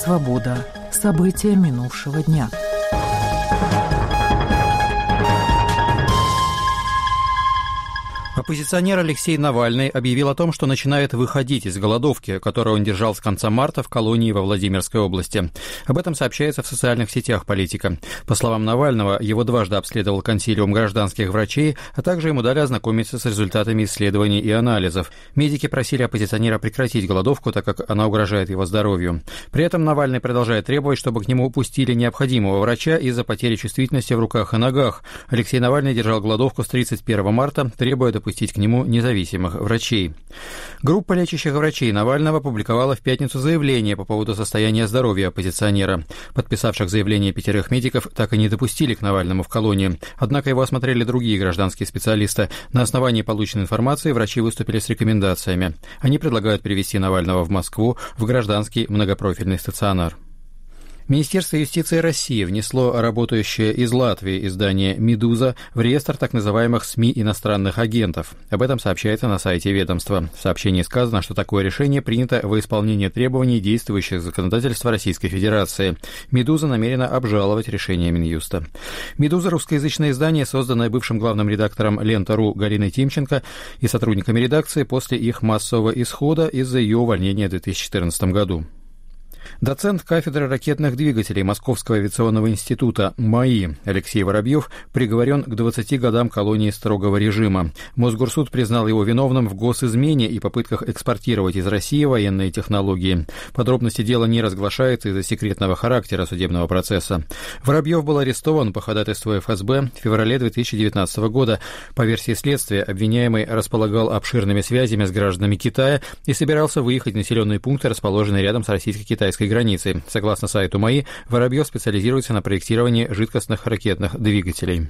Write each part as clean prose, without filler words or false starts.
«Свобода». События минувшего дня. Оппозиционер Алексей Навальный объявил о том, что начинает выходить из голодовки, которую он держал с конца марта в колонии во Владимирской области. Об этом сообщается в социальных сетях политика. По словам Навального, его дважды обследовал консилиум гражданских врачей, а также ему дали ознакомиться с результатами исследований и анализов. Медики просили оппозиционера прекратить голодовку, так как она угрожает его здоровью. При этом Навальный продолжает требовать, чтобы к нему пустили необходимого врача из-за потери чувствительности в руках и ногах. Алексей Навальный держал голодовку с 31 марта, требуя допустить к нему независимых врачей. Группа лечащих врачей Навального опубликовала в пятницу заявление по поводу состояния здоровья оппозиционера. Подписавших заявление 5 медиков так и не допустили к Навальному в колонию. Однако его осмотрели другие гражданские специалисты. На основании полученной информации врачи выступили с рекомендациями. Они предлагают перевести Навального в Москву в гражданский многопрофильный стационар. Министерство юстиции России внесло работающее из Латвии издание «Медуза» в реестр так называемых СМИ иностранных агентов. Об этом сообщается на сайте ведомства. В сообщении сказано, что такое решение принято во исполнение требований действующих законодательства Российской Федерации. «Медуза» намерена обжаловать решение Минюста. «Медуза» — русскоязычное издание, созданное бывшим главным редактором «Лента.ру» Галиной Тимченко и сотрудниками редакции после их массового исхода из-за ее увольнения в 2014 году. Доцент кафедры ракетных двигателей Московского авиационного института МАИ Алексей Воробьев приговорен к 20 годам колонии строгого режима. Мосгорсуд признал его виновным в госизмене и попытках экспортировать из России военные технологии. Подробности дела не разглашаются из-за секретного характера судебного процесса. Воробьев был арестован по ходатайству ФСБ в феврале 2019 года. По версии следствия, обвиняемый располагал обширными связями с гражданами Китая и собирался выехать в населенные пункты, расположенные рядом с российско-китайской границей. Согласно сайту МАИ, Воробьев специализируется на проектировании жидкостных ракетных двигателей.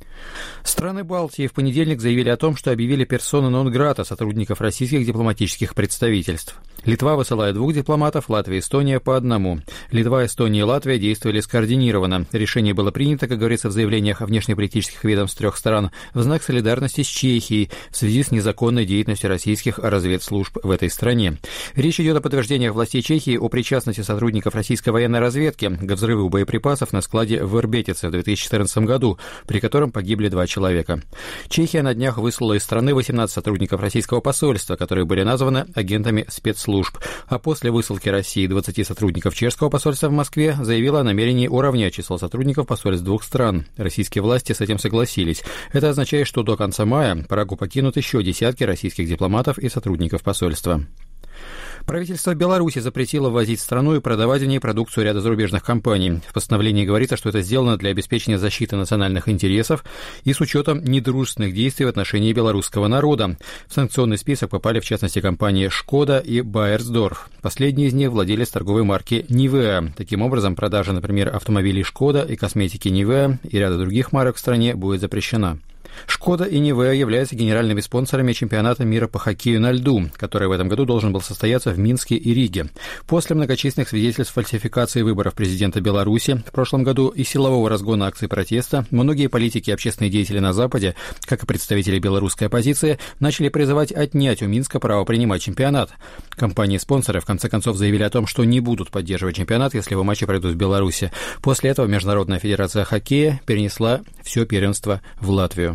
Страны Балтии в понедельник заявили о том, что объявили персона нон-грата сотрудников российских дипломатических представительств. Литва высылает 2 дипломатов, Латвия и Эстония по 1. Литва, Эстония и Латвия действовали скоординированно. Решение было принято, как говорится в заявлениях внешнеполитических ведомств 3 стран, в знак солидарности с Чехией в связи с незаконной деятельностью российских разведслужб в этой стране. Речь идет о подтверждениях властей Чехии о причастности сотрудников российской военной разведки к взрыву боеприпасов на складе в Ирбетице в 2014 году, при котором погибли 2 человека. Чехия на днях выслала из страны 18 сотрудников российского посольства, которые были названы агентами спецслужб. А после высылки России 20 сотрудников чешского посольства в Москве заявила о намерении уравнять число сотрудников посольств 2 стран. Российские власти с этим согласились. Это означает, что до конца мая Прагу покинут еще десятки российских дипломатов и сотрудников посольства. Правительство Беларуси запретило ввозить в страну и продавать в ней продукцию ряда зарубежных компаний. В постановлении говорится, что это сделано для обеспечения защиты национальных интересов и с учетом недружественных действий в отношении белорусского народа. В санкционный список попали, в частности, компании «Шкода» и «Байерсдорф». Последний из них владелец торговой марки «Нивеа». Таким образом, продажа, например, автомобилей «Шкода» и косметики «Нивеа» и ряда других марок в стране будет запрещена. «Шкода» и «Нивеа» являются генеральными спонсорами чемпионата мира по хоккею на льду, который в этом году должен был состояться в Минске и Риге. После многочисленных свидетельств фальсификации выборов президента Беларуси в прошлом году и силового разгона акций протеста, многие политики и общественные деятели на Западе, как и представители белорусской оппозиции, начали призывать отнять у Минска право принимать чемпионат. Компании-спонсоры в конце концов заявили о том, что не будут поддерживать чемпионат, если его матчи пройдут в Беларуси. После этого Международная федерация хоккея перенесла все первенство в Латвию.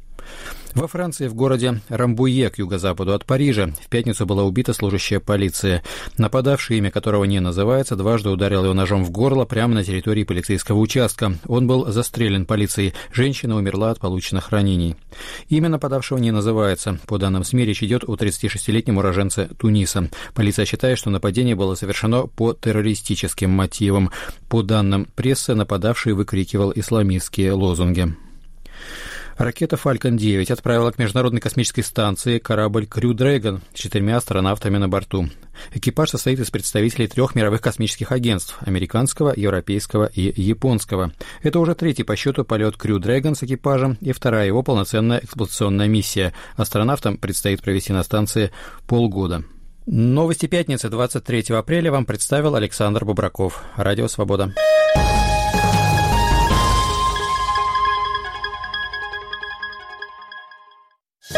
Во Франции, в городе Рамбуе, к юго-западу от Парижа, в пятницу была убита служащая полиции. Нападавший, имя которого не называется, дважды ударил его ножом в горло прямо на территории полицейского участка. Он был застрелен полицией. Женщина умерла от полученных ранений. Имя нападавшего не называется. По данным СМИ, речь идет о 36-летнем уроженце Туниса. Полиция считает, что нападение было совершено по террористическим мотивам. По данным прессы, нападавший выкрикивал исламистские лозунги. Ракета «Фалькон-9» отправила к Международной космической станции корабль «Крю Дрэгон» с 4 астронавтами на борту. Экипаж состоит из представителей 3 мировых космических агентств – американского, европейского и японского. Это уже 3-й по счету полет «Крю Дрэгон» с экипажем и 2-я его полноценная эксплуатационная миссия. Астронавтам предстоит провести на станции полгода. Новости пятницы, 23 апреля, вам представил Александр Бобраков. Радио «Свобода».